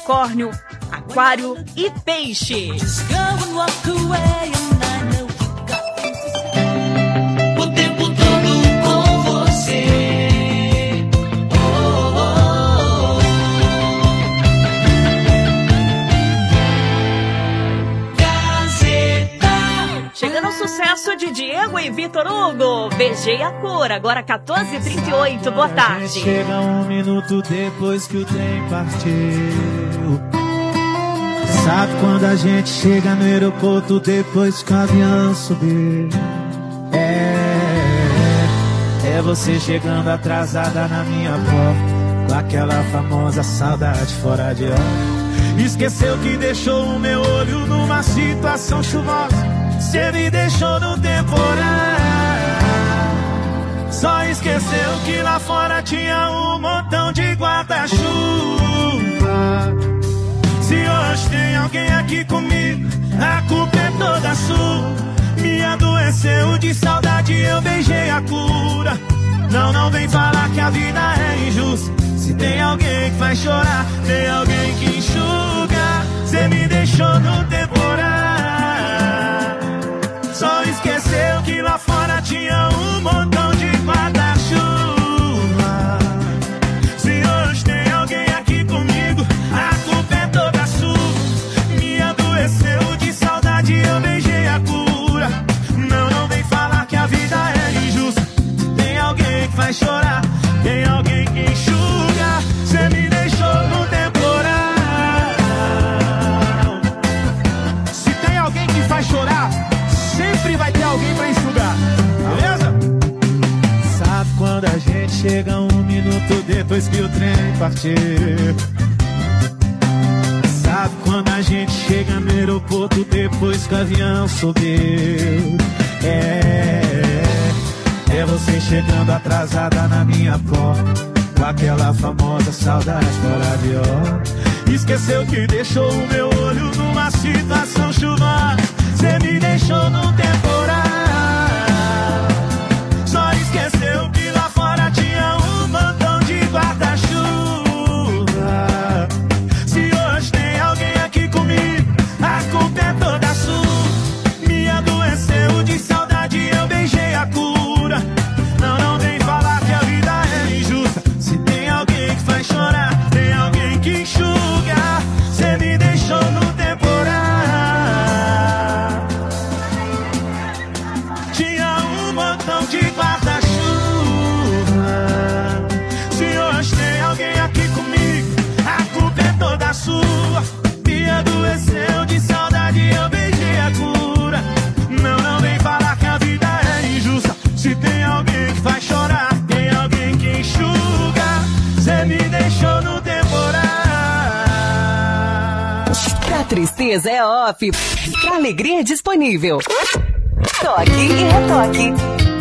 Capricórnio, Aquário e Peixe. O tempo todo com você. Chegando o sucesso de Diego e Vitor Hugo, Beijei a Cor, agora 14h38, boa tarde. Chega um minuto depois que o trem partiu. Sabe quando a gente chega no aeroporto depois que o avião subiu? É você chegando atrasada na minha porta, com aquela famosa saudade fora de hora. Esqueceu que deixou o meu olho numa situação chuvosa. Cê me deixou no temporal. Só esqueceu que lá fora tinha um montão de guarda-chuva. Se hoje tem alguém aqui comigo, a culpa é toda sua. Me adoeceu de saudade, eu beijei a cura. Não vem falar que a vida é injusta. Se tem alguém que faz chorar, tem alguém que enxuga. Cê me deixou no temporal. Só esqueceu que lá fora tinha um montão de guarda-chuva. Se hoje tem alguém aqui comigo, a culpa é toda sua. Me adoeceu de saudade, eu beijei a cura. Não vem falar que a vida é injusta. Se tem alguém que faz chorar, tem alguém que enxuga. Cê me deixou no temporal. Se tem alguém que faz chorar, sempre vai ter alguém pra enxugar, beleza? Sabe quando a gente chega um minuto depois que o trem partiu? Sabe quando a gente chega no aeroporto depois que o avião subiu? É você chegando atrasada na minha porta, com aquela famosa saudade fora de hora. Esqueceu que deixou o meu olho numa situação chuvosa. Cê me deixou no temporal. Só esqueceu que lá fora tinha um montão de guarda-chuva. Se hoje tem alguém aqui comigo, a culpa é toda sua. Me adoeceu de saudade, eu beijei a cura. Não vem falar que a vida é injusta. Se tem alguém que faz chorar, tem alguém que enxuga. Cê me deixou no temporal. Tinha um montão de guarda-chuva. Se hoje tem alguém aqui comigo, a culpa é toda sua. Me adoeceu de saudade, eu beijei a cura. Não vem falar que a vida é injusta. Se tem alguém que faz chorar, tem alguém que enxuga. Cê me deixou no temporal. Pra tristeza é off, pra alegria é disponível. Toque e retoque.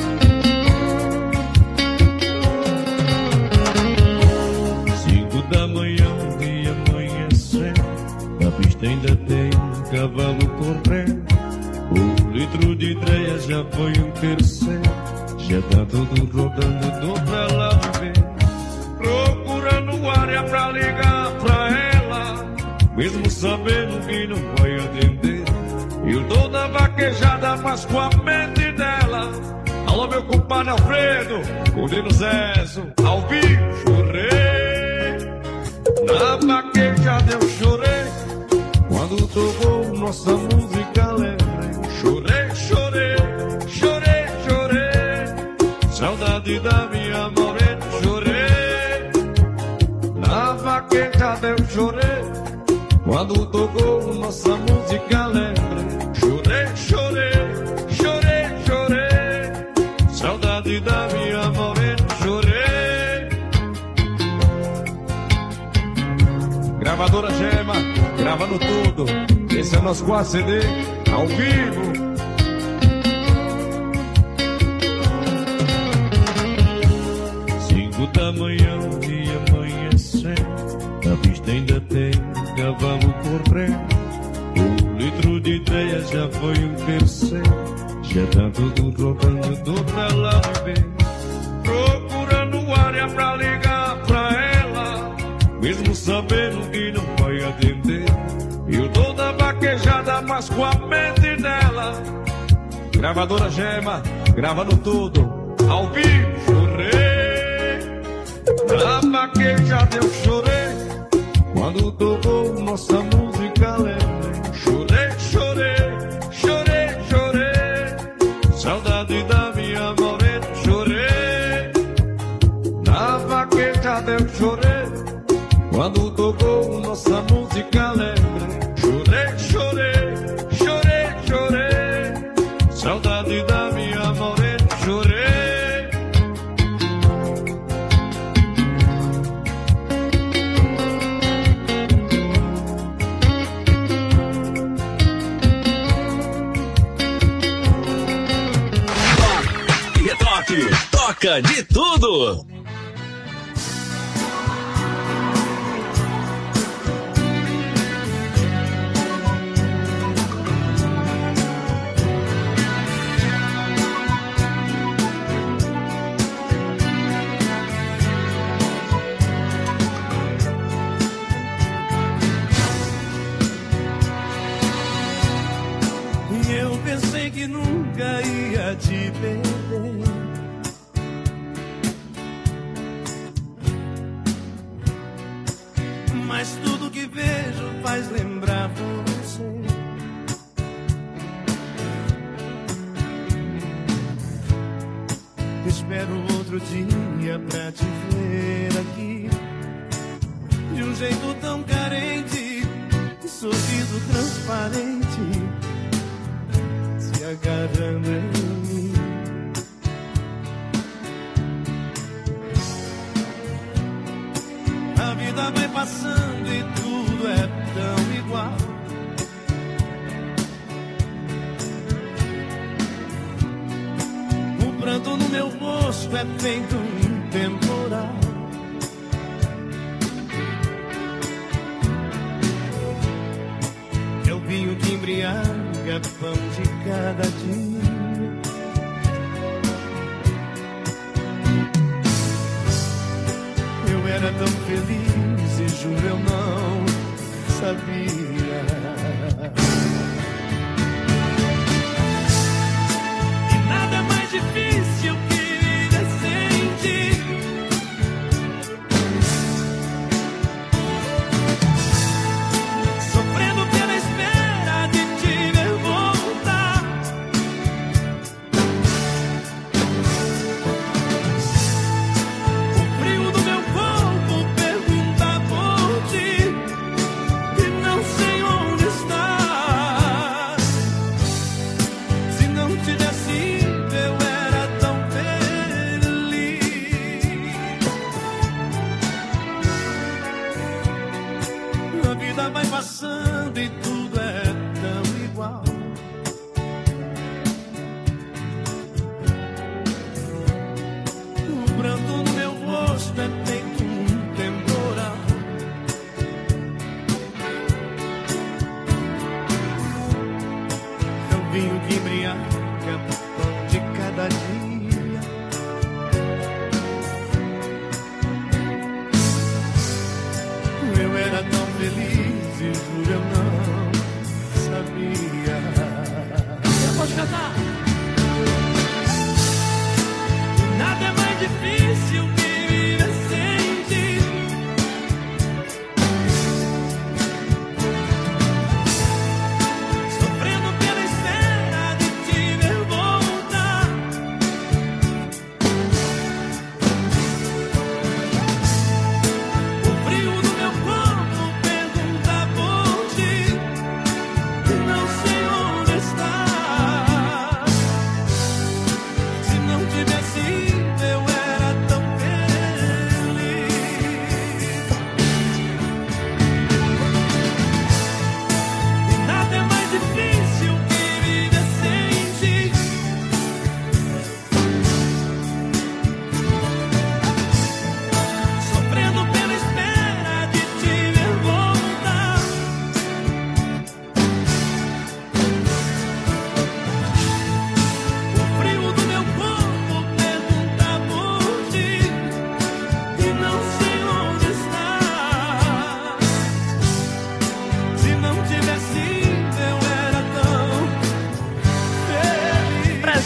Cinco da manhã, dia amanhecendo, na pista ainda tem um cavalo correndo. O litro de ideia já foi um terceiro, já tá tudo rodando, tô pra lá ver. Procurando área pra ligar pra ela, mesmo sabendo que não vai atender. Eu tô na vaquejada, mas com a mente dela. Alô, meu compadre Alfredo, Cordino Zezo, ao vivo, chorei. Na vaquejada eu chorei, quando tocou nossa música lembrei. Chorei, chorei, chorei, chorei, saudade da minha morena, chorei. Na vaquejada eu chorei, quando tocou nossa música lembrei. Chorei, chorei, chorei, chorei, saudade da minha morena, chorei. Gravadora Gema, gravando tudo. Esse é o nosso 4 CD, ao vivo. Cinco da manhã, dia amanhecendo, na pista ainda tem cavalo correndo. O litro de ideia já foi um terceiro, já tá tudo rodando, tô pra lá ver. Procurando área pra ligar pra ela, mesmo sabendo que não vai adiantar. horas com a mente dela. Gravadora Gema, gravando tudo, ao vivo. Chorei, na vaquejada eu chorei, quando tocou nossa música leve. Chorei, chorei, chorei, chorei, saudade da minha morena. Chorei, na vaquejada eu chorei, quando tocou nossa música leve. Chorei, chorei, chorei, chorei, saudade da minha morena. Chorei. Retoque, toca de tudo. Eu pensei que nunca ia te perder, mas tudo que vejo faz lembrar você. Espero outro dia pra te ver aqui, de um jeito tão carente, sorriso transparente, se agarrando em mim. A vida vai passando e tudo é tão igual. O pranto no meu rosto é feito um temporal. É o vinho que embriaga, pão de cada dia. Eu era tão feliz e juro eu não sabia. E nada é mais difícil que viver sem ti. Sofrendo pela espera de te ver voltar. O frio do meu corpo pergunta por ti, e não sei onde estás. Se não tivesse ido, eu era tão feliz. A vida vai passando e tudo é tão igual. O pranto no meu rosto é feito um temporal. É o vinho que embriaga, pão de cada dia. Eu era tão feliz e juro eu não sabia. Pode cantar. Nada é mais difícil que viver sem ti. Sofrendo pela espera de te ver voltar. O frio do meu corpo pergunta por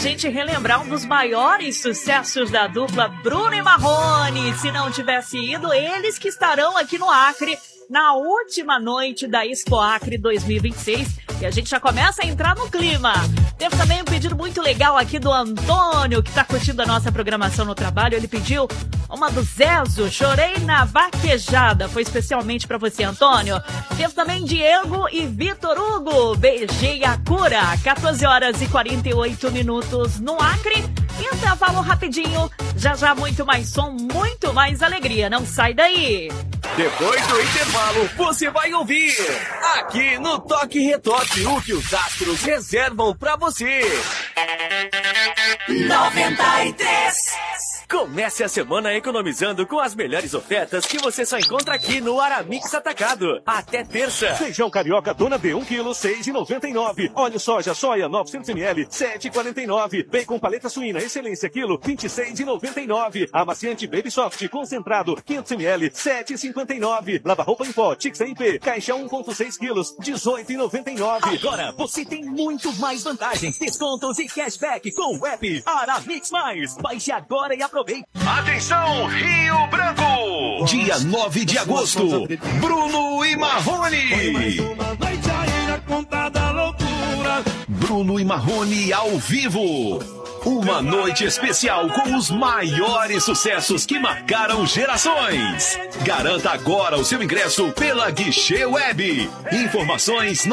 gente relembrar um dos maiores sucessos da dupla Bruno e Marrone. Se não tivesse ido, eles que estarão aqui no Acre na última noite da Expo Acre 2026. E a gente já começa a entrar no clima. Teve também um pedido muito legal aqui do Antônio, que tá curtindo a nossa programação no trabalho. Ele pediu uma do Zezo, Chorei na Vaquejada. Foi especialmente pra você, Antônio. Teve também Diego e Vitor Hugo, Beijei a Cura. 14h48 no Acre. Intervalo rapidinho. Já já muito mais som, muito mais alegria. Não sai daí. Depois do intervalo, você vai ouvir aqui no Toque e Retoque o que os astros reservam pra você. 93. Comece a semana economizando com as melhores ofertas que você só encontra aqui no Aramix Atacado. Até terça. Feijão carioca Dona B, 1 kg, 6,99. Óleo soja, soia, 900 ml, 7,49. Bacon paleta suína, excelência, quilo, 26,99. Amaciante Baby Soft, concentrado, 500 ml, 7,59. Lava-roupa em pó, Tix MP, caixa 1,6 quilos, 18,99. Agora você tem muito mais vantagens, descontos e cashback com o app Aramix Mais. Baixe agora e aproveite. Atenção, Rio Branco! Dia 9 de agosto, Bruno e Marrone. Bruno e Marrone ao vivo. Uma noite especial com os maiores sucessos que marcaram gerações. Garanta agora o seu ingresso pela Guichê Web. Informações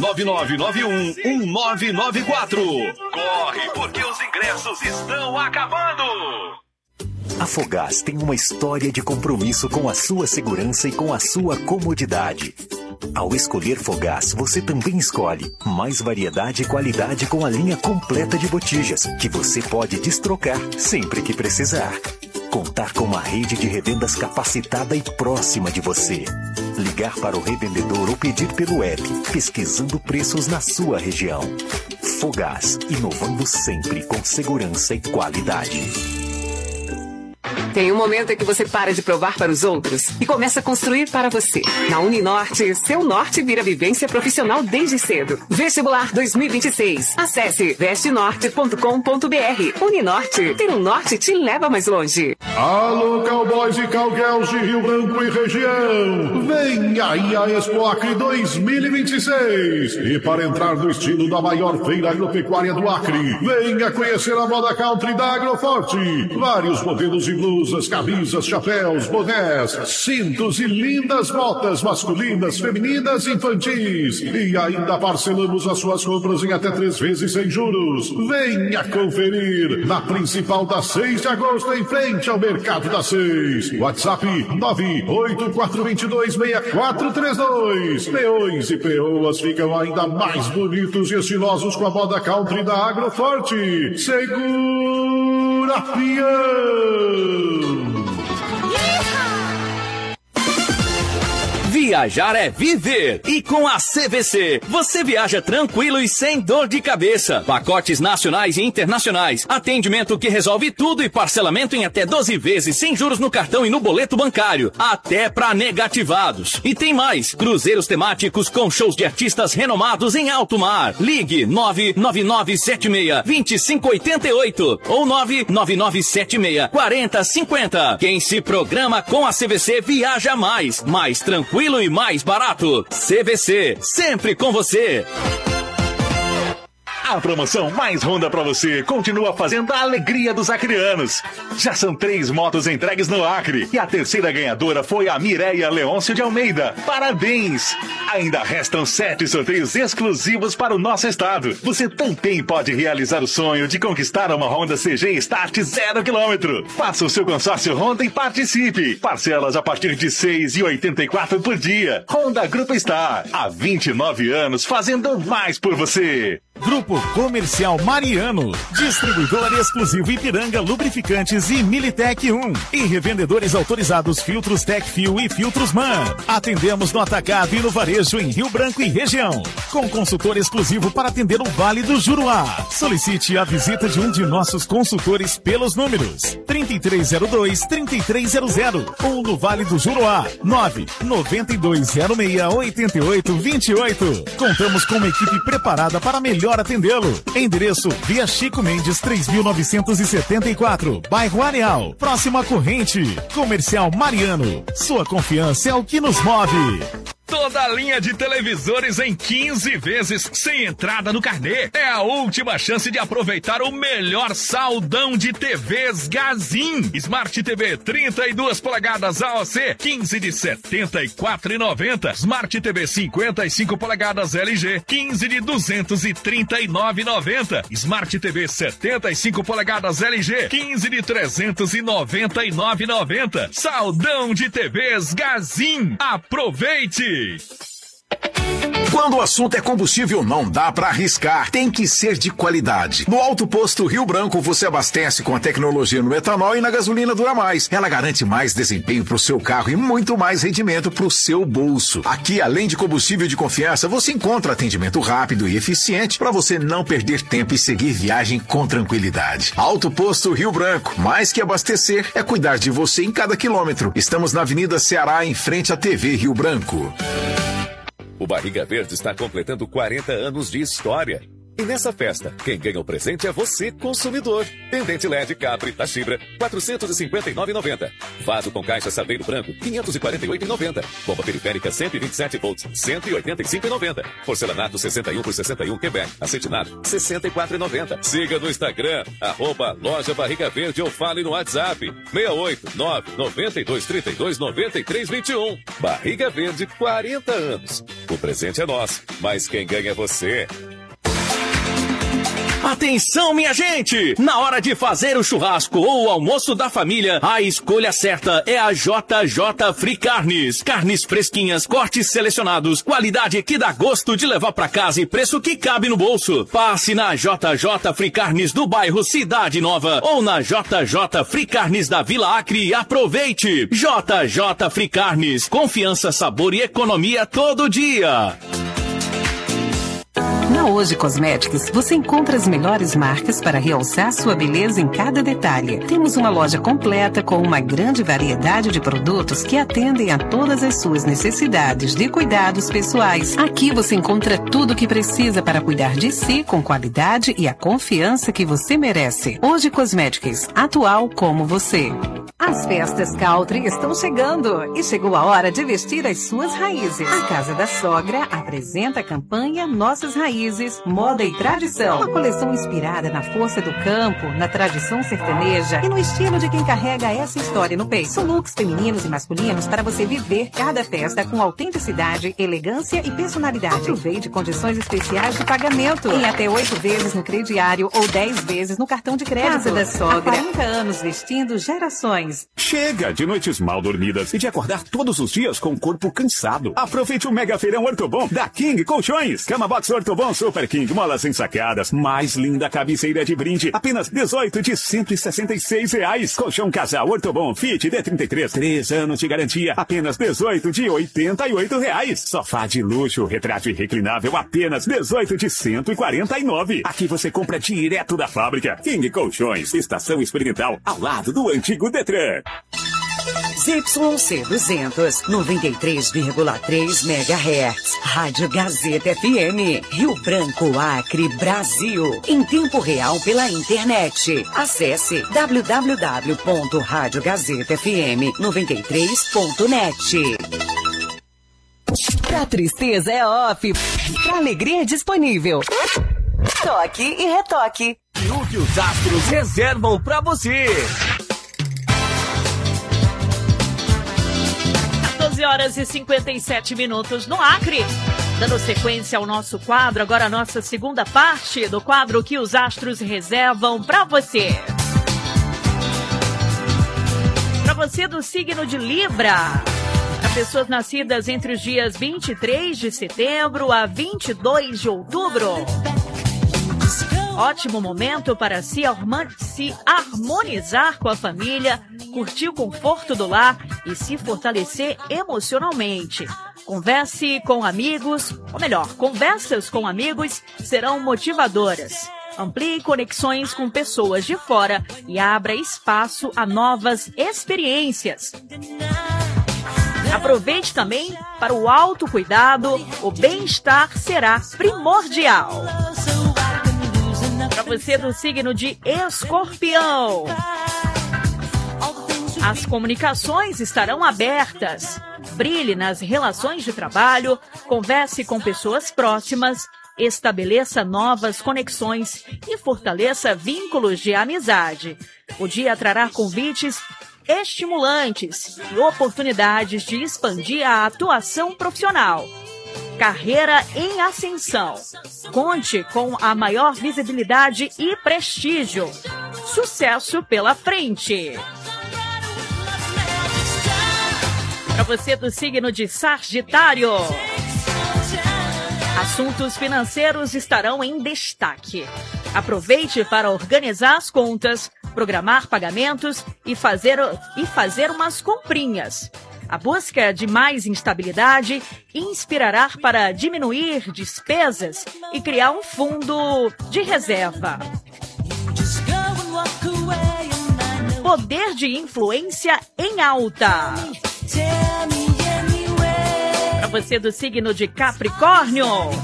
999911994. Corre, porque os ingressos estão acabando. A Fogás tem uma história de compromisso com a sua segurança e com a sua comodidade. Ao escolher Fogás, você também escolhe mais variedade e qualidade com a linha completa de botijas, que você pode destrocar sempre que precisar. Contar com uma rede de revendas capacitada e próxima de você. Ligar para o revendedor ou pedir pelo app, pesquisando preços na sua região. Fogás, inovando sempre com segurança e qualidade. Tem um momento em que você para de provar para os outros e começa a construir para você. Na Uninorte, seu norte vira vivência profissional desde cedo. Vestibular 2026. Acesse vestenorte.com.br. Uninorte, ter um norte te leva mais longe. Alô, cowboys e cowgirls de Rio Branco e região. Vem aí a Expo Acre 2026. E para entrar no estilo da maior feira agropecuária do Acre, venha conhecer a moda country da Agroforte. Vários modelos de blusas, camisas, chapéus, bonés, cintos e lindas botas masculinas, femininas e infantis. E ainda parcelamos as suas compras em até 3 vezes sem juros. Venha conferir na principal da 6 de agosto, em frente ao Mercado da 6. WhatsApp 984226432. Peões e peoas ficam ainda mais bonitos e estilosos com a moda country da Agroforte. Segura, peão! Viajar é viver. E com a CVC, você viaja tranquilo e sem dor de cabeça. Pacotes nacionais e internacionais. Atendimento que resolve tudo e parcelamento em até 12 vezes sem juros no cartão e no boleto bancário. Até para negativados. E tem mais. Cruzeiros temáticos com shows de artistas renomados em alto mar. Ligue 99976-2588 ou 99976-4050. Quem se programa com a CVC viaja mais tranquilo e mais barato. CVC, sempre com você. A promoção Mais Honda pra você continua fazendo a alegria dos acreanos. Já são 3 motos entregues no Acre e a terceira ganhadora foi a Mireia Leôncio de Almeida. Parabéns! Ainda restam 7 sorteios exclusivos para o nosso estado. Você também pode realizar o sonho de conquistar uma Honda CG Start 0 km. Faça o seu consórcio Honda e participe. Parcelas a partir de R$ 6,84 por dia. Honda Grupo Star, há 29 anos fazendo mais por você. Grupo Comercial Mariano, distribuidor exclusivo Ipiranga Lubrificantes e Militec 1 e revendedores autorizados Filtros Tecfil e Filtros Man. Atendemos no atacado e no varejo em Rio Branco e região, com consultor exclusivo para atender o Vale do Juruá. Solicite a visita de um de nossos consultores pelos números 3302-3300 ou no Vale do Juruá 99206-8828. Contamos com uma equipe preparada para melhor melhor atendê-lo. Endereço Via Chico Mendes 3974, bairro Areal, próximo à Corrente. Comercial Mariano. Sua confiança é o que nos move. Toda a linha de televisores em 15 vezes sem entrada no carnê. É a última chance de aproveitar o melhor saldão de TVs Gazin. Smart TV 32 polegadas AOC, 15 de R$ 74,90. Smart TV 55 polegadas LG, 15 de R$ 239,90. Smart TV 75 polegadas LG, 15 de R$ 399,90. Saldão de TVs Gazin. Aproveite! Quando o assunto é combustível, não dá pra arriscar. Tem que ser de qualidade. No Alto Posto Rio Branco, você abastece com a tecnologia no etanol e na gasolina Dura Mais. Ela garante mais desempenho pro seu carro e muito mais rendimento pro seu bolso. Aqui, além de combustível de confiança, você encontra atendimento rápido e eficiente para você não perder tempo e seguir viagem com tranquilidade. Alto Posto Rio Branco. Mais que abastecer, é cuidar de você em cada quilômetro. Estamos na Avenida Ceará, em frente à TV Rio Branco. O Barriga Verde está completando 40 anos de história. E nessa festa, quem ganha o presente é você, consumidor. Pendente LED Capri Tachibra, R$ 459,90. Vaso com caixa Saveiro Branco, R$ 548,90. Bomba periférica 127 volts, R$ 185,90. Porcelanato 61 por 61 Quebec, acetinado, R$ 64,90. Siga no Instagram, @Loja Barriga Verde ou fale no WhatsApp, 689-9232-9321. Barriga Verde, 40 anos. O presente é nosso, mas quem ganha é você. Atenção, minha gente! Na hora de fazer o churrasco ou o almoço da família, a escolha certa é a JJ Free Carnes. Carnes fresquinhas, cortes selecionados, qualidade que dá gosto de levar pra casa e preço que cabe no bolso. Passe na JJ Free Carnes do bairro Cidade Nova ou na JJ Free Carnes da Vila Acre e aproveite! JJ Free Carnes, confiança, sabor e economia todo dia. Na Hoje Cosméticos, você encontra as melhores marcas para realçar sua beleza em cada detalhe. Temos uma loja completa com uma grande variedade de produtos que atendem a todas as suas necessidades de cuidados pessoais. Aqui você encontra tudo o que precisa para cuidar de si com qualidade e a confiança que você merece. Hoje Cosméticos, atual como você. As festas country estão chegando e chegou a hora de vestir as suas raízes. A Casa da Sogra apresenta a campanha Nossas Raízes, Moda e Tradição. Uma coleção inspirada na força do campo, na tradição sertaneja e no estilo de quem carrega essa história no peito. São looks femininos e masculinos para você viver cada festa com autenticidade, elegância e personalidade. Aproveite condições especiais de pagamento em até 8 vezes no crediário ou 10 vezes no cartão de crédito. Casa da Sogra, há 40 anos vestindo gerações. Chega de noites mal dormidas e de acordar todos os dias com o corpo cansado. Aproveite o mega feirão Ortobon da King Colchões. Cama Box Ortobon Super King, molas ensacadas, mais linda cabeceira de brinde, apenas 18 de R$ 166. Colchão casal Ortobon Fit D33, 3 anos de garantia, apenas 18 de R$ 88. Sofá de luxo, retrátil e reclinável, apenas 18 de R$ 149. Aqui você compra direto da fábrica. King Colchões, estação experimental, ao lado do antigo Detran. ZYC 200, 93,3 MHz. Rádio Gazeta FM. Rio Branco, Acre, Brasil. Em tempo real pela internet. Acesse www.radiogazetafm93.net. Pra tristeza é off. Pra alegria é disponível. Toque e retoque. E o que os astros reservam pra você. 12h57 no Acre. Dando sequência ao nosso quadro, agora a nossa segunda parte do quadro que os astros reservam para você. Para você do signo de Libra. Para pessoas nascidas entre os dias 23 de setembro a 22 de outubro. Ótimo momento para se harmonizar com a família, curtir o conforto do lar e se fortalecer emocionalmente. Converse com amigos, ou melhor, conversas com amigos serão motivadoras. Amplie conexões com pessoas de fora e abra espaço a novas experiências. Aproveite também para o autocuidado, o bem-estar será primordial. Você do signo de Escorpião. As comunicações estarão abertas. Brilhe nas relações de trabalho, converse com pessoas próximas, estabeleça novas conexões e fortaleça vínculos de amizade. O dia trará convites estimulantes e oportunidades de expandir a atuação profissional. Carreira em ascensão. Conte com a maior visibilidade e prestígio. Sucesso pela frente. Para você do signo de Sagitário. Assuntos financeiros estarão em destaque. Aproveite para organizar as contas, programar pagamentos e fazer umas comprinhas. A busca de mais instabilidade inspirará para diminuir despesas e criar um fundo de reserva. Poder de influência em alta. Para você do signo de Capricórnio.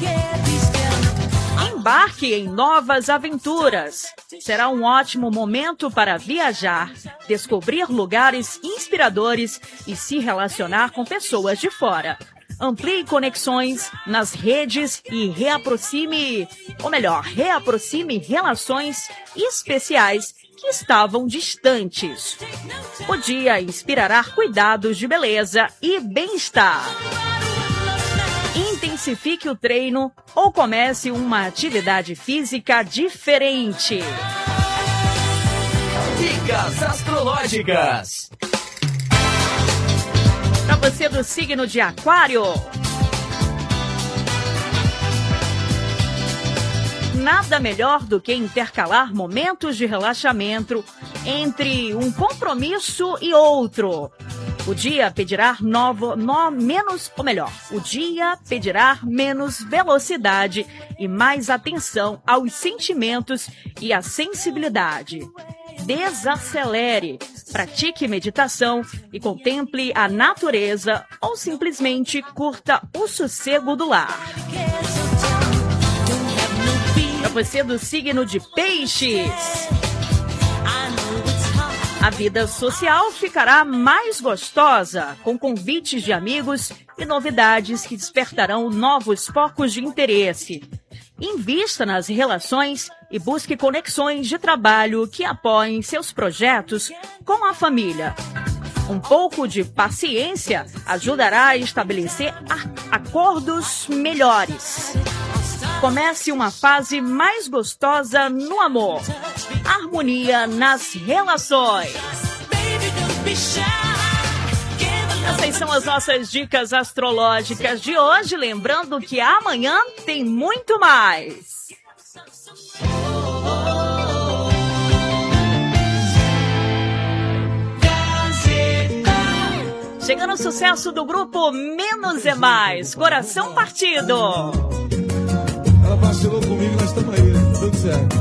Embarque em novas aventuras. Será um ótimo momento para viajar, descobrir lugares inspiradores e se relacionar com pessoas de fora. Amplie conexões nas redes e reaproxime relações especiais que estavam distantes. O dia inspirará cuidados de beleza e bem-estar. Intensifique o treino ou comece uma atividade física diferente. Dicas astrológicas. Para você do signo de Aquário. Nada melhor do que intercalar momentos de relaxamento entre um compromisso e outro. O dia pedirá menos velocidade e mais atenção aos sentimentos e à sensibilidade. Desacelere, pratique meditação e contemple a natureza ou simplesmente curta o sossego do lar. Para você do signo de Peixes. A vida social ficará mais gostosa, com convites de amigos e novidades que despertarão novos focos de interesse. Invista nas relações e busque conexões de trabalho que apoiem seus projetos com a família. Um pouco de paciência ajudará a estabelecer acordos melhores. Comece uma fase mais gostosa no amor. Harmonia nas relações. Essas são as nossas dicas astrológicas de hoje. Lembrando que amanhã tem muito mais. Chegando o sucesso do grupo Menos é Mais. Coração Partido. Ela vacilou comigo, nós estamos aí, né? Tudo certo.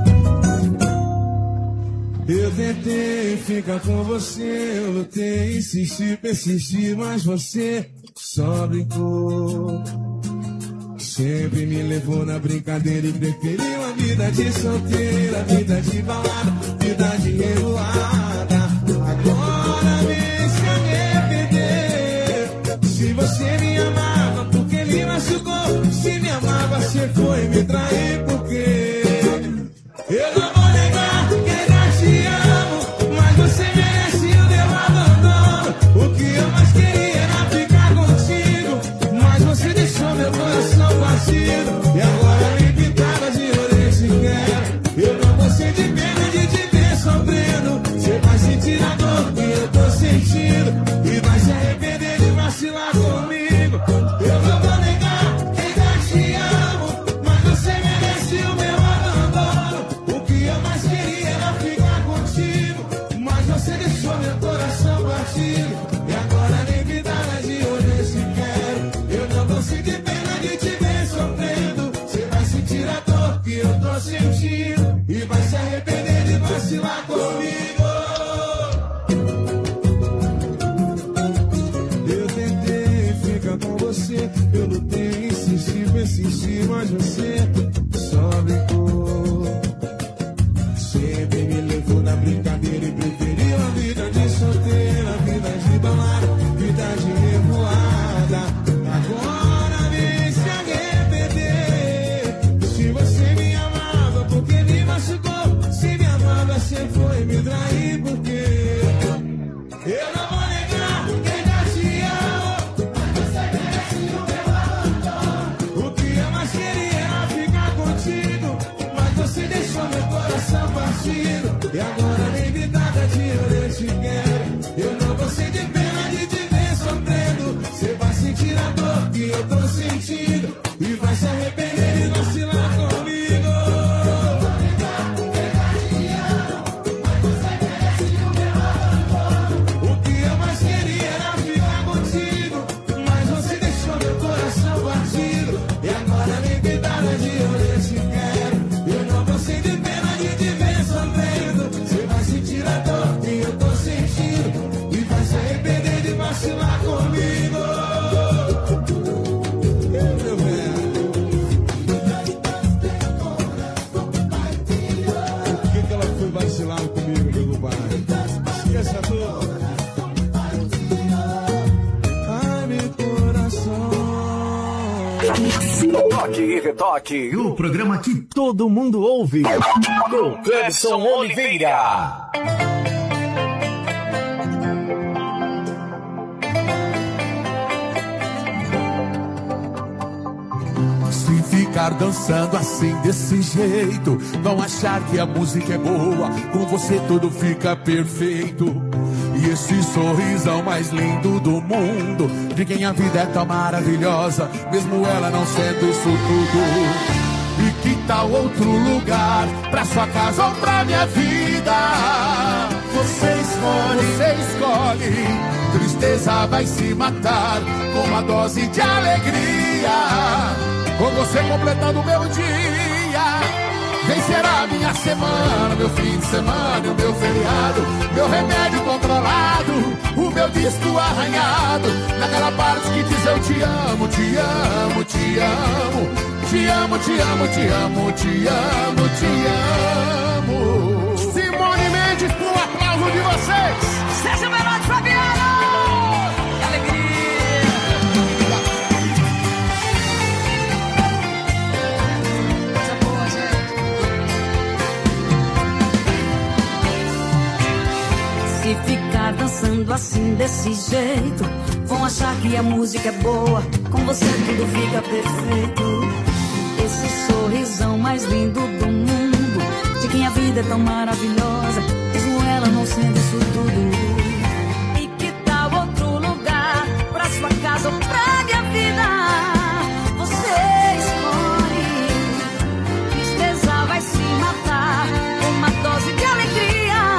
Eu tentei ficar com você, eu lutei, insisti, persisti, mas você só brincou. Sempre me levou na brincadeira e preferiu a vida de solteira, vida de balada, vida de revoada. Agora me se arrepender. Se você me amava, porque me machucou. Se me amava, você foi me trair, porque eu não vou negar que ainda te amo, mas você merece o meu abandono. O que eu mais queria era ficar contigo, mas você deixou meu coração partido. E agora me pintada de orelha se quer. Eu não vou sentir pena de te ver sofrendo. Você vai sentir a dor que eu tô sentindo e vai se arrepender de vacilar comigo. Eu não vou negar que ainda te amo, mas você merece o meu abandono. O que eu mais queria era ficar contigo, mas você deixou meu coração partido. E agora nem me dá de olho se quero. Eu não vou sentir pena de te ver sofrendo. Você vai sentir a dor que eu tô sentindo e vai se arrepender de vacilar comigo. Eu tentei ficar com você, eu lutei, insisti, persisti, mas você só brincou. Toque e Retoque, o programa que todo mundo ouve. Com Clebson Oliveira. Se ficar dançando assim desse jeito, vão achar que a música é boa, com você tudo fica perfeito. E esse sorrisão mais lindo do mundo, de quem a vida é tão maravilhosa, mesmo ela não sendo isso tudo. E que tal outro lugar, pra sua casa ou pra minha vida? Você escolhe, tristeza vai se matar com uma dose de alegria. Com você completando o meu dia, vencerá minha semana, meu fim de semana e o meu feriado, meu remédio controlado, o meu disco arranhado, naquela parte que diz eu te amo, te amo, te amo, te amo, te amo, te amo, te amo, te amo. Simone Mendes, com um aplauso de vocês. Sérgio Menotti, Fabiano! Que alegria! Se ficar dançando assim desse jeito, vão achar que a música é boa, com você tudo fica perfeito. Esse sorrisão mais lindo do mundo, de quem a vida é tão maravilhosa, mesmo ela não sendo isso tudo. E que tal outro lugar, pra sua casa ou pra minha vida? Você escolhe, tristeza vai se matar com uma dose de alegria.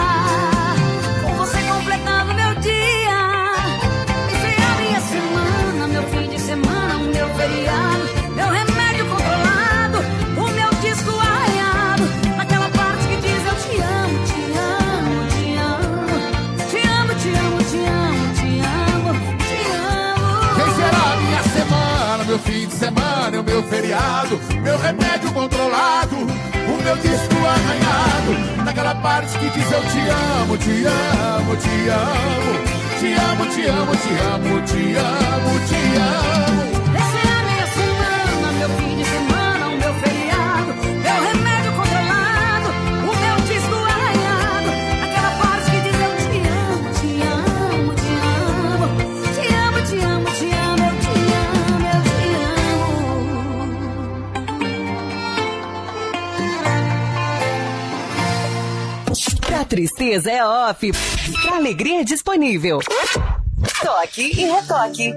Completando meu dia, enfriar minha semana, meu fim de semana, o meu feriado, meu remédio controlado, o meu disco arranhado, naquela parte que diz eu te amo, te amo, te amo, te amo, te amo, te amo, te amo, te amo. Quem será minha semana, meu fim de semana, o meu feriado, meu remédio controlado, o meu disco arranhado, naquela parte que diz eu te amo, te amo, te amo, te amo, te amo, te amo, te amo, te amo. Essa é a minha semana, meu fim de semana, o meu feriado, meu remédio controlado, o meu disco arranhado, aquela parte que diz eu te amo, te amo, te amo, te amo, te amo, te amo, eu te amo, eu te amo. Pra tristeza é off, pra alegria é disponível. Toque e Retoque.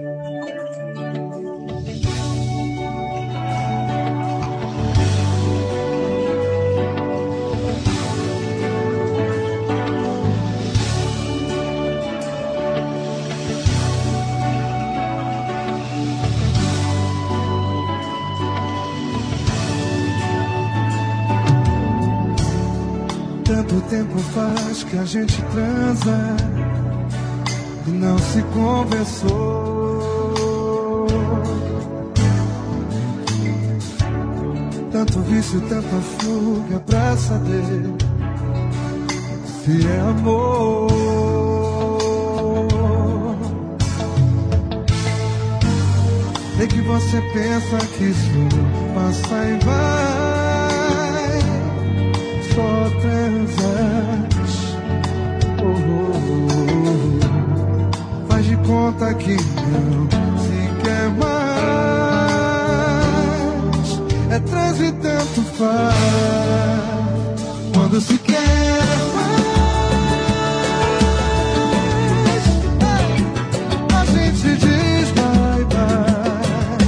Tanto tempo faz que a gente transa e não se conversou. Tanto vício, tanta fuga pra saber se é amor. É que você pensa que isso passa e vai, só transas. Faz de conta que não se quer mais. É trans e tanto faz. Quando se quer mais, a gente diz bye bye.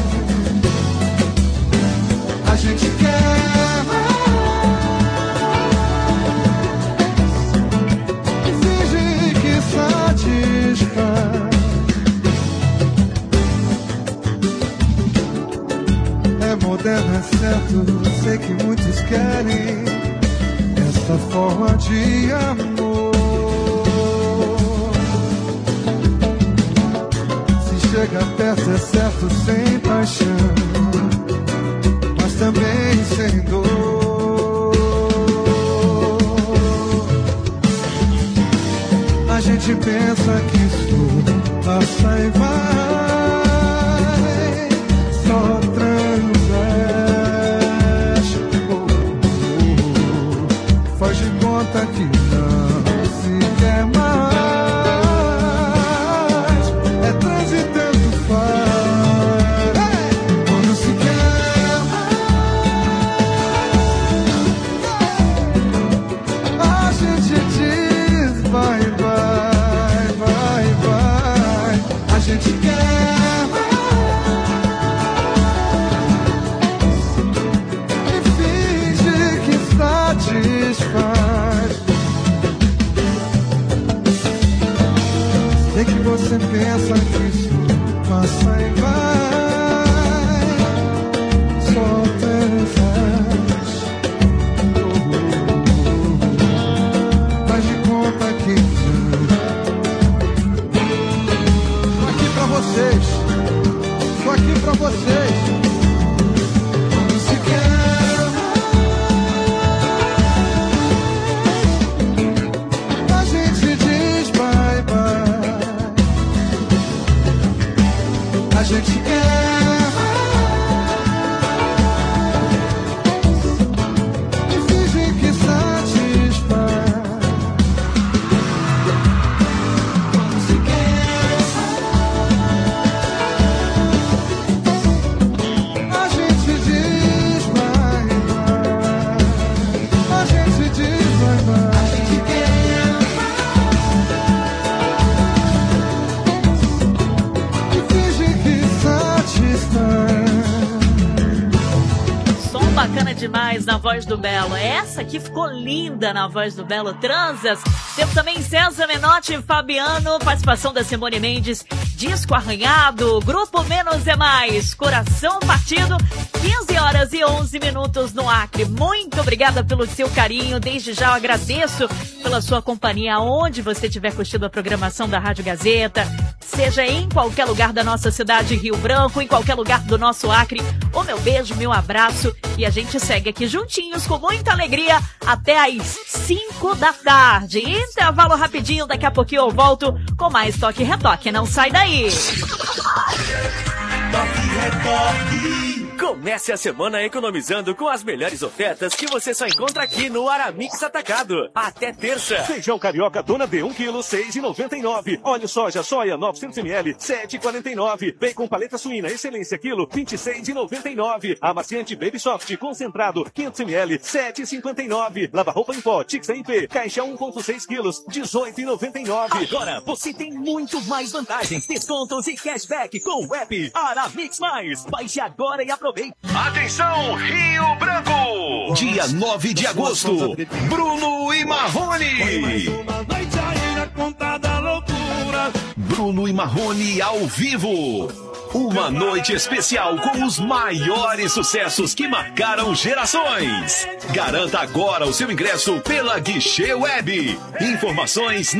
A gente quer mais. É moderno, é certo, sei que muitos querem essa forma de amor. Se chega perto é certo, sem paixão, mas também sem dor. A gente pensa que isso passa e vai, só transa. bacana demais na voz do Belo. Essa aqui ficou linda na voz do Belo. Transas. Temos também César Menotti e Fabiano, participação da Simone Mendes, Disco Arranhado, Grupo Menos é Mais, Coração Partido, 15h11 no Acre. Muito obrigada pelo seu carinho, desde já eu agradeço pela sua companhia, onde você estiver curtindo a programação da Rádio Gazeta, seja em qualquer lugar da nossa cidade Rio Branco, em qualquer lugar do nosso Acre. O meu beijo, meu abraço, e a gente segue aqui juntinhos com muita alegria até às 5 da tarde. Intervalo rapidinho, daqui a pouquinho eu volto com mais Toque e Retoque. Não sai daí! Toque e Retoque. Comece a semana economizando com as melhores ofertas que você só encontra aqui no Aramix Atacado. Até terça. Feijão carioca Dona B 1 kg, 6,99. Óleo soja, soia 900 ml, 7,49. Bacon paleta suína Excelência quilo, 26,99. Amaciante Baby Soft concentrado 500 ml, 7,59. Lava roupa em pó Tix MP, caixa 1,6 kg, 18,99. Agora você tem muito mais vantagens, descontos e cashback com o app Aramix Mais. Baixe agora e aproveite. Atenção, Rio Branco! Dia 9 de agosto, Bruno e Marrone. Bruno e Marrone ao vivo. Uma noite especial com os maiores sucessos que marcaram gerações. Garanta agora o seu ingresso pela Guichê Web. Informações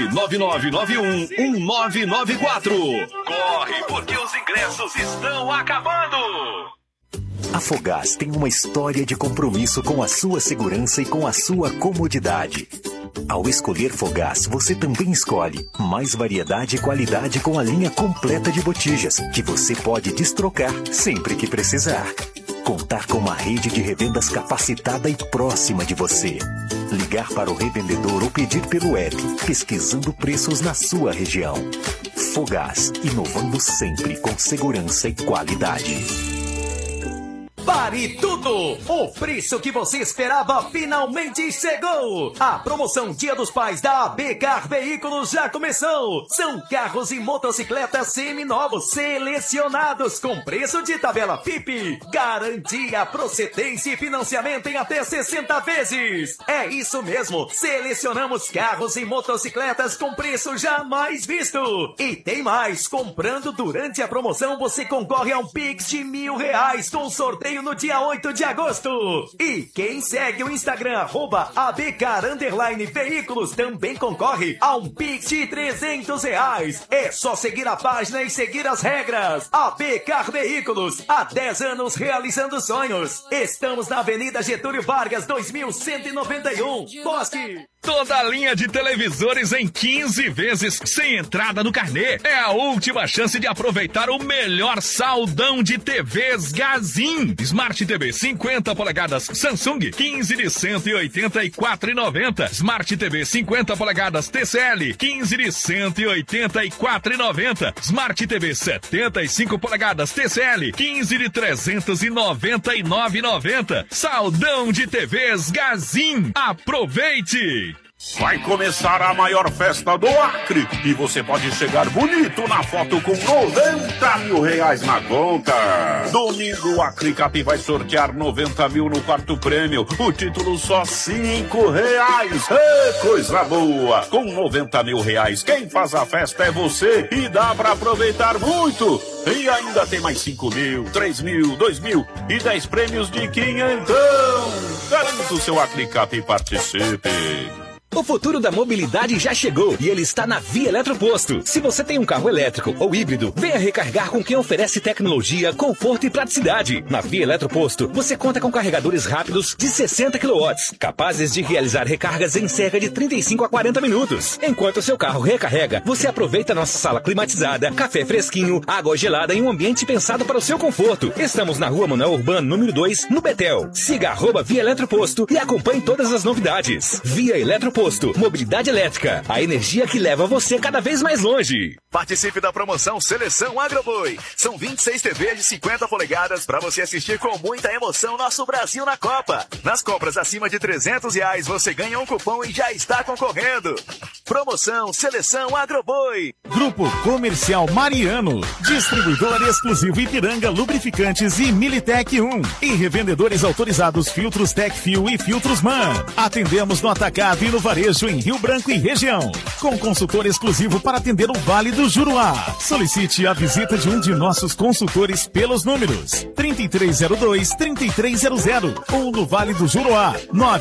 999911994. Corre, porque os ingressos estão acabando. A Fogás tem uma história de compromisso com a sua segurança e com a sua comodidade. Ao escolher Fogás, você também escolhe mais variedade e qualidade com a linha completa de botijas, que você pode destrocar sempre que precisar. Contar com uma rede de revendas capacitada e próxima de você. Ligar para o revendedor ou pedir pelo app, pesquisando preços na sua região. Fogás, inovando sempre com segurança e qualidade. Pare tudo! O preço que você esperava finalmente chegou! A promoção Dia dos Pais da AB Car Veículos já começou! São carros e motocicletas seminovos selecionados com preço de tabela FIP. Garantia, procedência e financiamento em até 60 vezes. É isso mesmo! Selecionamos carros e motocicletas com preço jamais visto! E tem mais! Comprando durante a promoção você concorre a um Pix de R$1.000 com sorteio no dia 8 de agosto. E quem segue o Instagram @abcar_veículos também concorre a um Pix de R$300. É só seguir a página e seguir as regras. AB Car Veículos, há 10 anos realizando sonhos. Estamos na Avenida Getúlio Vargas, 2191, Bosque. Toda a linha de televisores em 15 vezes sem entrada no carnê. É a última chance de aproveitar o melhor saldão de TVs Gazin. Smart TV 50 polegadas Samsung, 15 de 184,90. Smart TV 50 polegadas TCL, 15 de 184,90. Smart TV 75 polegadas TCL, 15 de 399,90. Saldão de TVs Gazin. Aproveite! Vai começar a maior festa do Acre e você pode chegar bonito na foto com R$90 mil na conta. Domingo o Acre Cap vai sortear 90 mil no quarto prêmio. O título só R$5. Coisa boa! Com 90 mil reais, quem faz a festa é você e dá pra aproveitar muito. E ainda tem mais 5 mil, 3 mil, 2 mil e 10 prêmios de 500. Garanta o seu Acre Cap e participe. O futuro da mobilidade já chegou e ele está na Via Eletroposto. Se você tem um carro elétrico ou híbrido, venha recarregar com quem oferece tecnologia, conforto e praticidade. Na Via Eletroposto, você conta com carregadores rápidos de 60 kW, capazes de realizar recargas em cerca de 35 a 40 minutos. Enquanto seu carro recarrega, você aproveita nossa sala climatizada, café fresquinho, água gelada e um ambiente pensado para o seu conforto. Estamos na Rua Manuel Urbano, número 2, no Betel. Siga @Via Eletroposto e acompanhe todas as novidades. Via Eletroposto. Mobilidade elétrica, a energia que leva você cada vez mais longe. Participe da promoção Seleção Agroboi. São 26 TVs de 50 polegadas para você assistir com muita emoção nosso Brasil na Copa. Nas compras acima de R$300 você ganha um cupom e já está concorrendo. Promoção Seleção Agroboi. Grupo Comercial Mariano, distribuidor exclusivo Ipiranga Lubrificantes e Militec 1 e revendedores autorizados Filtros Tecfil e Filtros Man. Atendemos no atacado e no varejo em Rio Branco e região, com consultor exclusivo para atender o Vale do Juruá. Solicite a visita de um de nossos consultores pelos números 3302-3300 ou no Vale do Juruá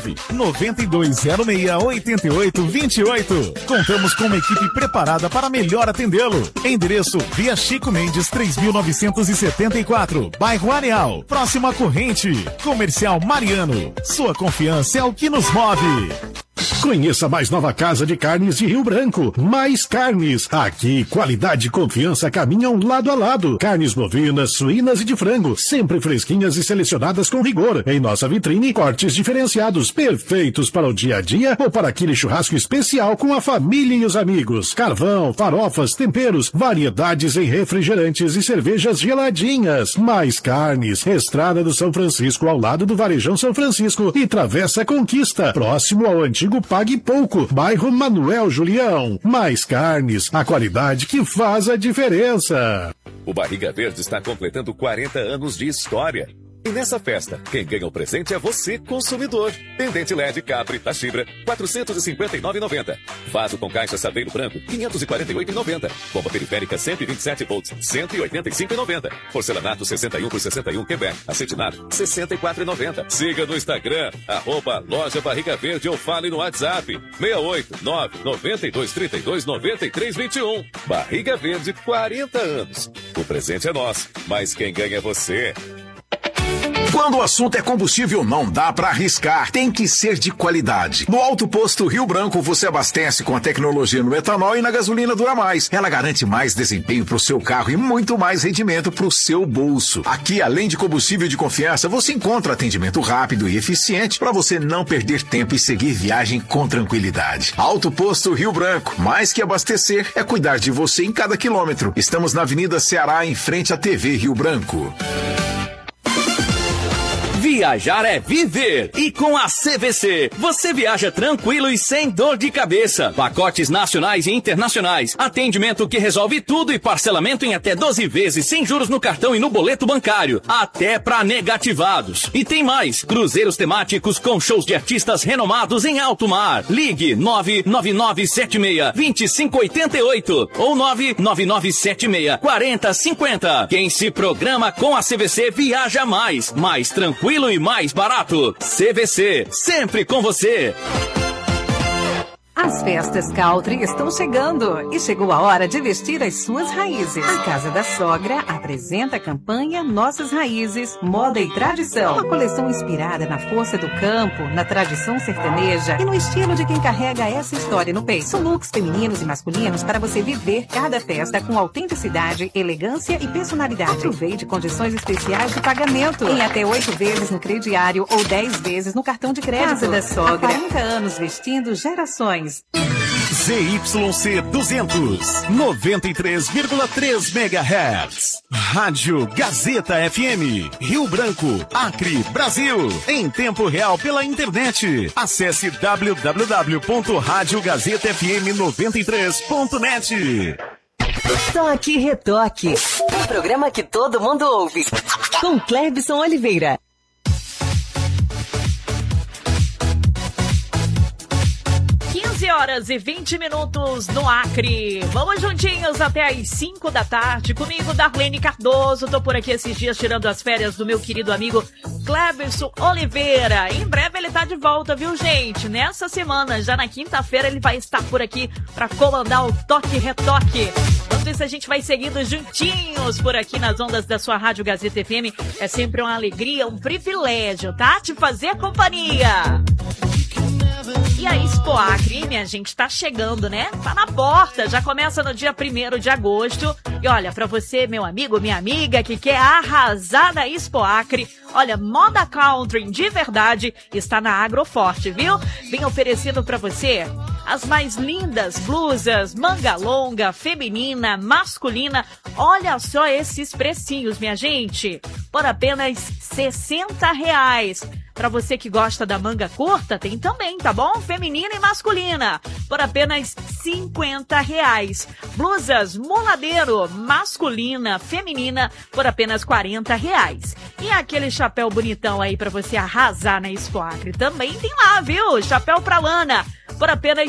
99206-8828. Contamos com uma equipe preparada para melhor atendê-lo. Endereço Via Chico Mendes 3974, bairro Areal, próximo à Corrente. Comercial Mariano, sua confiança é o que nos move. Conheça a mais nova casa de carnes de Rio Branco. Mais Carnes. Aqui, qualidade e confiança caminham lado a lado. Carnes bovinas, suínas e de frango, sempre fresquinhas e selecionadas com rigor. Em nossa vitrine, cortes diferenciados, perfeitos para o dia a dia ou para aquele churrasco especial com a família e os amigos. Carvão, farofas, temperos, variedades em refrigerantes e cervejas geladinhas. Mais Carnes. Estrada do São Francisco, ao lado do Varejão São Francisco e Travessa Conquista, próximo ao antigo Pague Pouco, bairro Manuel Julião. Mais Carnes, a qualidade que faz a diferença. O Barriga Verde está completando 40 anos de história. E nessa festa, quem ganha o presente é você, consumidor. Pendente LED Capri Tachibra, R$ 459,90. Vaso com caixa Saveiro Branco, R$ 548,90. Bomba periférica 127 volts, R$ 185,90. Porcelanato 61 por 61 Quebec, acetinado, R$ 64,90. Siga no Instagram, @Loja Barriga Verde ou fale no WhatsApp, 689-9232-9321. Barriga Verde, 40 anos. O presente é nosso, mas quem ganha é você. Quando o assunto é combustível, não dá para arriscar. Tem que ser de qualidade. No Alto Posto Rio Branco, você abastece com a tecnologia no etanol e na gasolina Dura Mais. Ela garante mais desempenho para o seu carro e muito mais rendimento para o seu bolso. Aqui, além de combustível de confiança, você encontra atendimento rápido e eficiente para você não perder tempo e seguir viagem com tranquilidade. Alto Posto Rio Branco. Mais que abastecer, é cuidar de você em cada quilômetro. Estamos na Avenida Ceará, em frente à TV Rio Branco. Viajar é viver. E com a CVC, você viaja tranquilo e sem dor de cabeça. Pacotes nacionais e internacionais. Atendimento que resolve tudo e parcelamento em até 12 vezes sem juros no cartão e no boleto bancário. Até para negativados. E tem mais. Cruzeiros temáticos com shows de artistas renomados em alto mar. Ligue 99976-2588 ou 99976-4050. Quem se programa com a CVC viaja mais tranquilo e mais barato. CVC, sempre com você. As festas Country estão chegando e chegou a hora de vestir as suas raízes. A Casa da Sogra apresenta a campanha Nossas Raízes, Moda e Tradição. Uma coleção inspirada na força do campo, na tradição sertaneja e no estilo de quem carrega essa história no peito. São looks femininos e masculinos para você viver cada festa com autenticidade, elegância e personalidade. Aproveite condições especiais de pagamento em até 8 vezes no crediário ou 10 vezes no cartão de crédito. Casa da Sogra, há 40 anos vestindo gerações. ZYC 200, 93,3 MHz. Rádio Gazeta FM, Rio Branco, Acre, Brasil. Em tempo real pela internet. Acesse www.radiogazetafm93.net. Toque e Retoque, o programa que todo mundo ouve. Com Clebson Oliveira. 15h20 no Acre. Vamos juntinhos até às 5 da tarde. Comigo, Darlene Cardoso. Tô por aqui esses dias tirando as férias do meu querido amigo Clebson Oliveira. Em breve ele tá de volta, viu, gente? Nessa semana, já na quinta-feira, ele vai estar por aqui pra comandar o Toque e Retoque. Enquanto isso, a gente vai seguindo juntinhos por aqui nas ondas da sua Rádio Gazeta FM. É sempre uma alegria, um privilégio, tá? Te fazer companhia. E a Expo Acre, minha gente, tá chegando, né? Tá na porta, já começa no dia 1º de agosto. E olha, pra você, meu amigo, minha amiga, que quer arrasar na Expo Acre, olha, moda country de verdade está na Agroforte, viu? Vem oferecendo pra você As mais lindas blusas, manga longa, feminina, masculina. Olha só esses precinhos, minha gente. Por apenas R$60. Para você que gosta da manga curta, tem também, tá bom? Feminina e masculina, por apenas R$50. Blusas muladeiro, masculina, feminina, por apenas R$40. E aquele chapéu bonitão aí para você arrasar na Expo Acre, também tem lá, viu? Chapéu pra lana, por apenas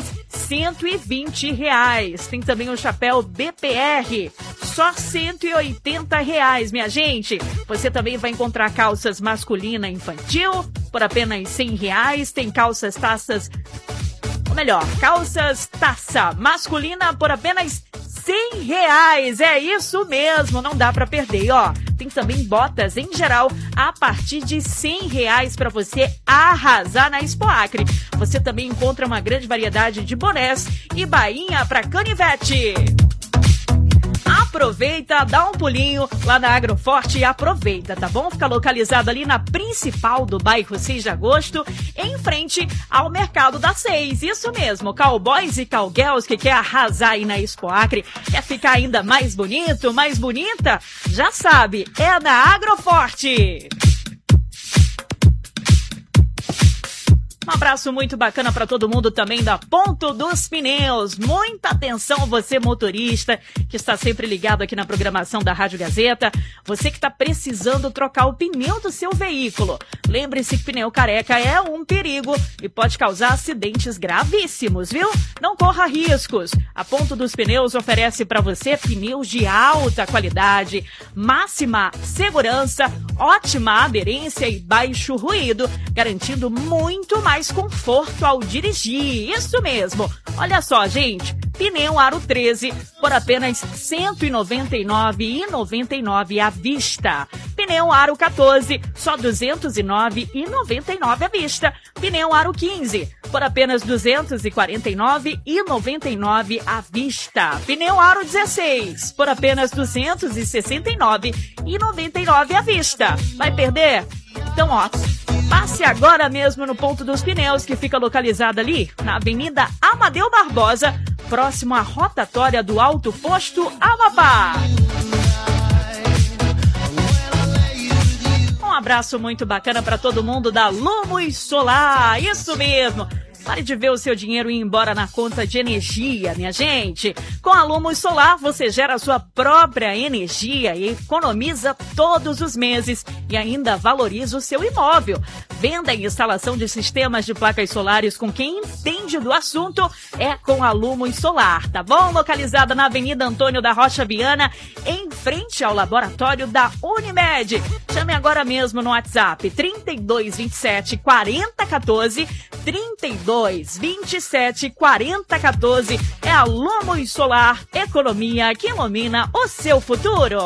R$120. Tem também o chapéu BPR, só R$180, minha gente. Você também vai encontrar calças masculina infantil por apenas R$100. Tem calças taças, ou melhor, calças taça masculina por apenas R$100. É isso mesmo, não dá pra perder, ó. Tem também botas em geral a partir de R$100 para você arrasar na Expo Acre. Você também encontra uma grande variedade de bonés e bainha para canivete. Aproveita, dá um pulinho lá na Agroforte e aproveita, tá bom? Fica localizado ali na principal do bairro 6 de Agosto, em frente ao Mercado da 6. Isso mesmo, cowboys e cowgirls que quer arrasar aí na Expo Acre, quer ficar ainda mais bonito, mais bonita? Já sabe, é na Agroforte. Um abraço muito bacana para todo mundo também da Ponto dos Pneus. Muita atenção, você motorista que está sempre ligado aqui na programação da Rádio Gazeta. Você que está precisando trocar o pneu do seu veículo. Lembre-se que pneu careca é um perigo e pode causar acidentes gravíssimos, viu? Não corra riscos. A Ponto dos Pneus oferece para você pneus de alta qualidade, máxima segurança, ótima aderência e baixo ruído, garantindo muito mais conforto ao dirigir. Isso mesmo. Olha só, gente. Pneu Aro 13 por apenas R$ 199,99 à vista. Pneu Aro 14, só R$ 209,99 à vista. Pneu Aro 15, por apenas R$ 249,99 à vista. Pneu Aro 16, por apenas R$ 269,99 à vista. Vai perder? Então, ó, passe agora mesmo no Ponto dos Pneus, que fica localizado ali na Avenida Amadeu Barbosa, próximo à rotatória do Alto Posto Amapá. Um abraço muito bacana para todo mundo da Lumos Solar, isso mesmo. Pare de ver o seu dinheiro ir embora na conta de energia, minha gente. Com a Lumos Solar, você gera a sua própria energia e economiza todos os meses e ainda valoriza o seu imóvel. Venda e instalação de sistemas de placas solares com quem entende do assunto é com a Lumos Solar, tá bom? Localizada na Avenida Antônio da Rocha Viana, em frente ao laboratório da Unimed. Chame agora mesmo no WhatsApp 3227 4014, 3227 4014. É a Lumos Solar, economia que ilumina o seu futuro.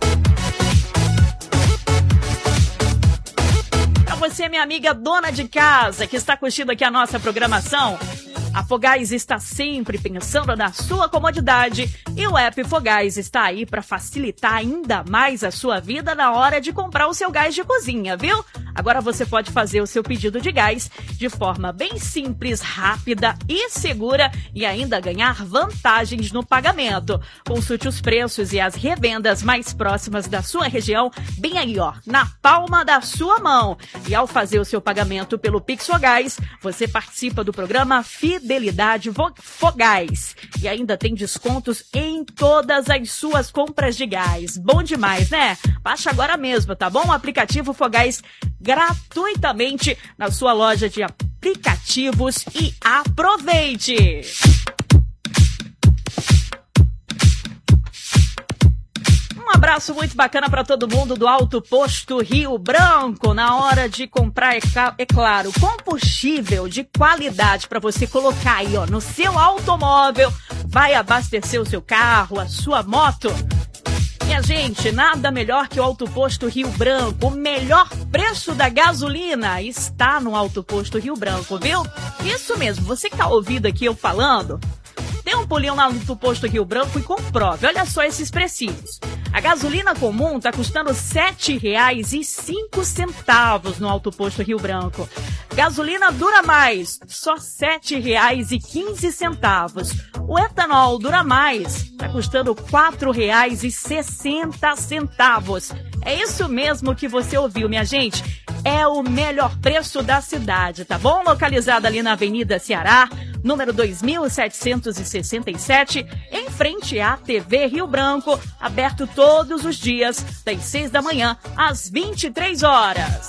Para você, minha amiga dona de casa, que está curtindo aqui a nossa programação, a Fogás está sempre pensando na sua comodidade e o app Fogás está aí para facilitar ainda mais a sua vida na hora de comprar o seu gás de cozinha, viu? Agora você pode fazer o seu pedido de gás de forma bem simples, rápida e segura e ainda ganhar vantagens no pagamento. Consulte os preços e as revendas mais próximas da sua região, bem aí, ó, na palma da sua mão. E ao fazer o seu pagamento pelo Pix Fogás, você participa do programa Fidelidade Fogás. E ainda tem descontos em todas as suas compras de gás. Bom demais, né? Baixa agora mesmo, tá bom? O aplicativo Fogás gratuitamente na sua loja de aplicativos e aproveite! Um abraço muito bacana para todo mundo do Alto Posto Rio Branco. Na hora de comprar, é claro, combustível de qualidade para você colocar aí, ó, no seu automóvel. Vai abastecer o seu carro, a sua moto. Minha gente, nada melhor que o Alto Posto Rio Branco. O melhor preço da gasolina está no Alto Posto Rio Branco, viu? Isso mesmo, você que tá ouvindo aqui eu falando, dê um pulinho lá no Alto Posto Rio Branco e comprove. Olha só esses precinhos. A gasolina comum tá custando R$ 7,05 no Alto Posto Rio Branco. Gasolina Dura Mais, só R$ 7,15. O etanol Dura Mais tá custando R$ 4,60. É isso mesmo que você ouviu, minha gente. É o melhor preço da cidade, tá bom? Localizada ali na Avenida Ceará, número 2767, em frente à TV Rio Branco, aberto todos os dias, das 6 da manhã às 23 horas.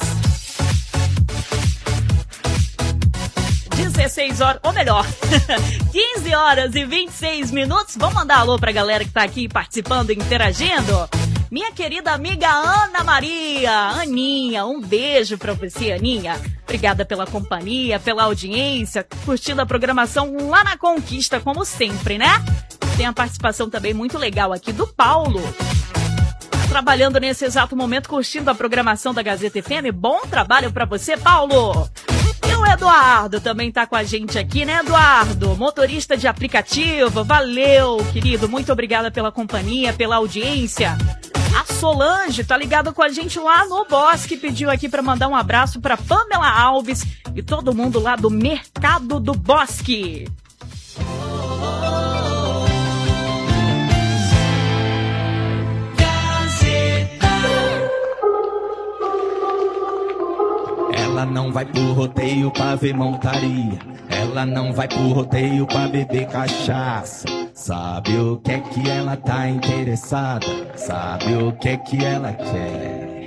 16 horas, ou melhor, 15 horas e 26 minutos. Vamos mandar alô pra galera que tá aqui participando e interagindo? Minha querida amiga Ana Maria, Aninha, um beijo pra você, Aninha. Obrigada pela companhia, pela audiência, curtindo a programação lá na Conquista, como sempre, né? Tem a participação também muito legal aqui do Paulo, trabalhando nesse exato momento, curtindo a programação da Gazeta FM. Bom trabalho pra você, Paulo! E o Eduardo também tá com a gente aqui, né, Eduardo? Motorista de aplicativo, valeu, querido, muito obrigada pela companhia, pela audiência. A Solange tá ligada com a gente lá no Bosque, pediu aqui pra mandar um abraço pra Pamela Alves e todo mundo lá do Mercado do Bosque. Ela não vai pro rodeio pra ver montaria. Ela não vai pro rodeio pra beber cachaça. Sabe o que é que ela tá interessada? Sabe o que é que ela quer?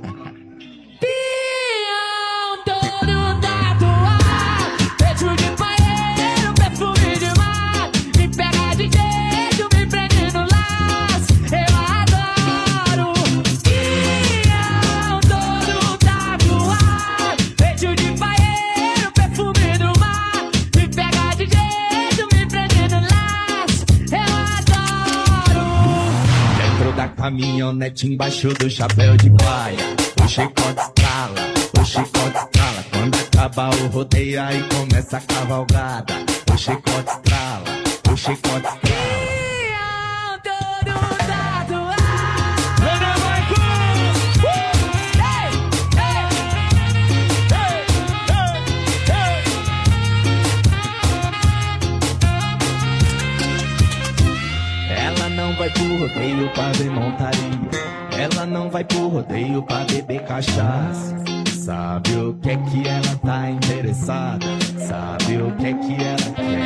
Pião todo tatuado, peito de banheiro, perfume de mar. Me pega de jeito, me prende no laço, eu adoro. Pião todo tatuado, peito de banheiro, perfume do mar. Me pega de jeito, me prende no laço, eu adoro. Dentro da caminhonete, embaixo do chapéu de praia, o chicote estrala, o chicote estrala. Quando acaba o rodeio, aí começa a cavalgada. O chicote estrala, o chicote estrala. Ela não vai pro rodeio pra ver montaria. Ela não vai pro rodeio pra beber cachaça. Sabe o que é que ela tá interessada? Sabe o que é que ela quer?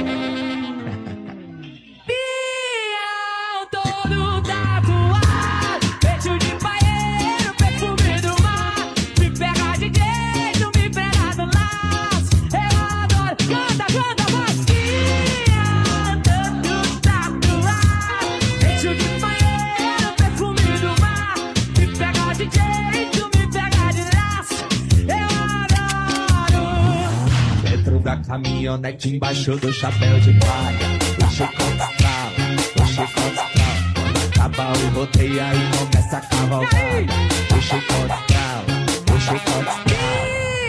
Pião todo tatuado, peito de banheiro, perfume do mar. Me pega de jeito, me prega no laço, eu adoro. Canta, canta, mas pião todo tatuado, peito de banheiro, perfume do mar. Me pega de jeito, me pega de laço, eu adoro. Dentro da caminhonete, embaixo do chapéu de praia, o chicote estrala, o chicote estrala. Quando acaba o rodeio, aí começa a cavalgada. O chicote estrala, o chicote estrala.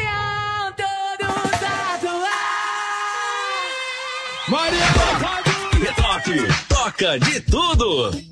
Maria Retoque, toca de tudo.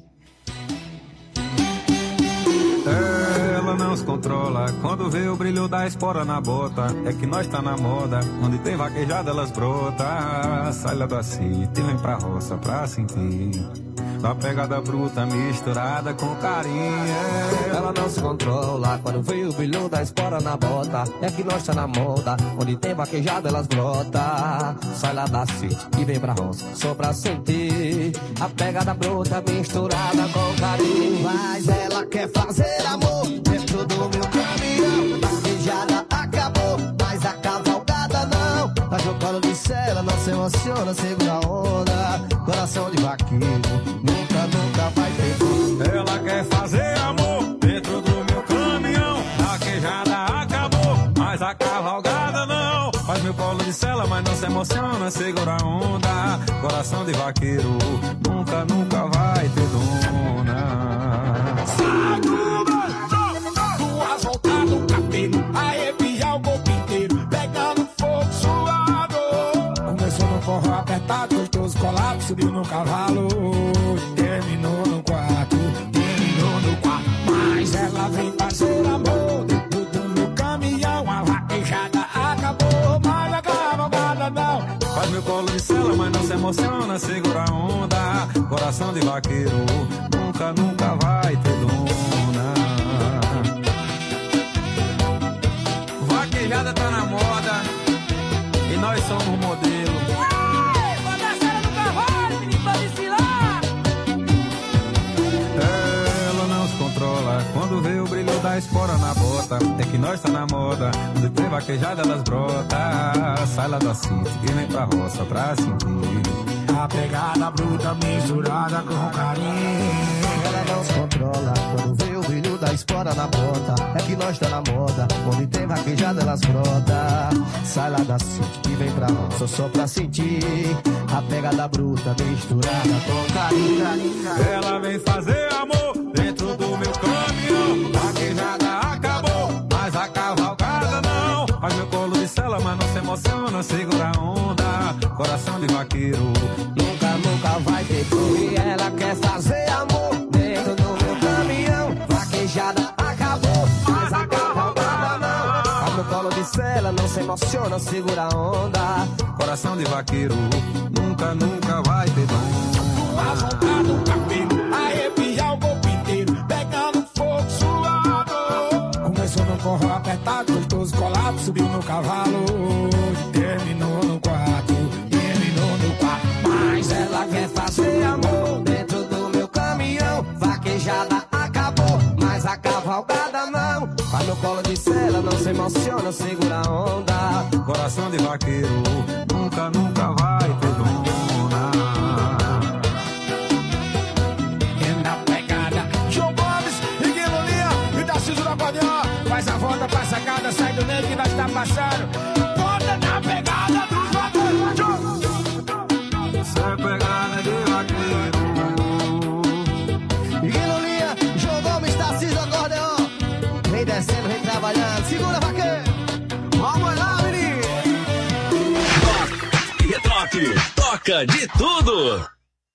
Ela não se controla quando vê o brilho da espora na bota. É que nós tá na moda, onde tem vaquejada elas brotam. Sai lá da cita e vem pra roça pra sentir a pegada bruta misturada com carinho. Ela não se controla quando vê o brilho da espora na bota. É que nós tá na moda, onde tem vaquejada elas brotam. Sai lá da city e vem pra roça só pra sentir a pegada bruta misturada com carinho. Mas ela quer fazer amor dentro do meu caminhão. Vaquejada acabou, mas a cavalgada não. Tá jogando de cela, não se emociona, segura a onda. Coração de vaqueiro, nunca, nunca vai ter dor. Ela quer fazer amor dentro do meu caminhão. Vaquejada acabou, mas a cavalgada não. Faz meu colo de cela, mas não se emociona, segura a onda. Coração de vaqueiro, nunca, nunca vai ter dona. Duas voltas no cabelo, arrepiar o corpo inteiro, pegando fogo suado. Começou no forró apertado, gostoso colado, subiu no cavalo. Terminou no quarto, terminou emociona, segura a onda. Coração de vaqueiro, nunca, nunca vai ter dona. Vaquejada tá na moda e nós somos modelo. Ela não se controla quando vê o brilho da espora na bota. É que nós tá na moda, quando tem vaquejada elas brota. Sai lá da cinta e vem pra roça pra sentir a pegada bruta misturada com carinho. Ela não se controla quando vê o brilho da espora na bota. É que nós tá na moda, quando tem vaquejada elas brota. Sai lá da cinta e vem pra roça só pra sentir a pegada bruta misturada com carinho. Ela vem fazer amor dentro do meu caminhão. Vaquejada acabou, mas a cavalgada não. Faz meu colo de sela, mas não se emociona, segura a onda. Coração de vaqueiro, nunca, nunca vai ter dor. E ela quer fazer amor dentro do meu caminhão. Vaquejada acabou, mas a cavalgada não. Faz meu colo de sela, não se emociona, segura a onda. coração de vaqueiro, nunca, nunca vai ter dom. Arrancado o cabelo, arrepiar o corpo inteiro, pegando fogo suado. Começou no forró apertado, gostoso colado, subiu no cavalo, terminou no quarto, mas ela quer fazer amor dentro do meu caminhão. Vaquejada acabou, mas a cavalgada não. Faz meu colo de sela, não se emociona, segura a onda. Coração de vaqueiro, nunca, nunca vai ter dona. E na pegada, João Gomes e Guilherme e Tarcísio do Acordeão. Faz a volta pra sacada, sai do meio que nós tá passando. Volta na pegada dos vaqueiros. Isso é pegada de vaqueiro. Guilherme, João Gomes, Tarcísio do Acordeão. Vem descendo, vem trabalhando. Segura, vaqueiro. Vamos lá, menino. Retroque, toca de tudo.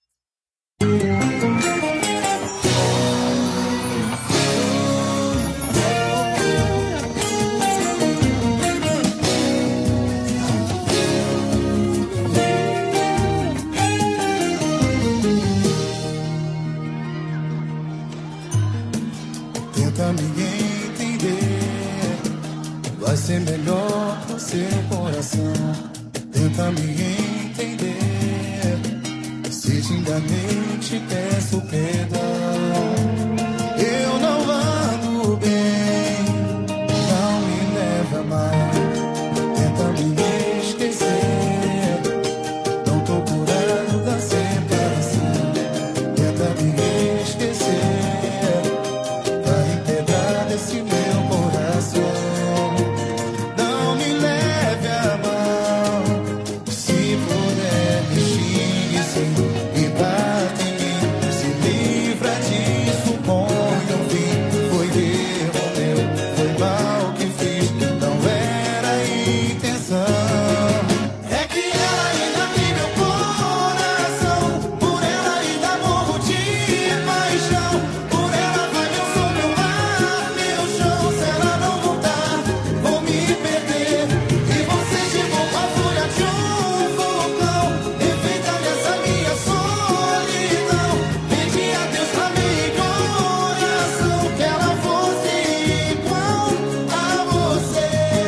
Tenta me entender, vai ser melhor pro seu coração. Tenta me entender, se te enganei te peço perdão. Eu não ando bem, não me leva mal. Tenta me esquecer, não tô curado da separação. Tenta me esquecer, pra integrar desse meu coração. Não me leve a mão, se puder me xingue sim, e bate em mim. Se livra disso, põe um fim. Foi erro meu, foi mal que fiz, não era a intenção. É que ela ainda tem meu coração, por ela ainda morro de paixão. Por ela vai meu som, meu mar, meu chão. Se ela não voltar, vou me perder. E você chegou com a fúria de um vulcão, enfeita nessa minha solidão. Pedi a Deus pra mim coração, que ela fosse igual a você.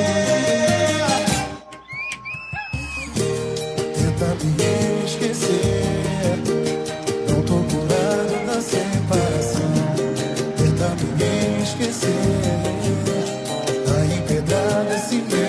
Tenta me esquecer, não tô curado da separação. Tenta me esquecer, tá empedrado esse meu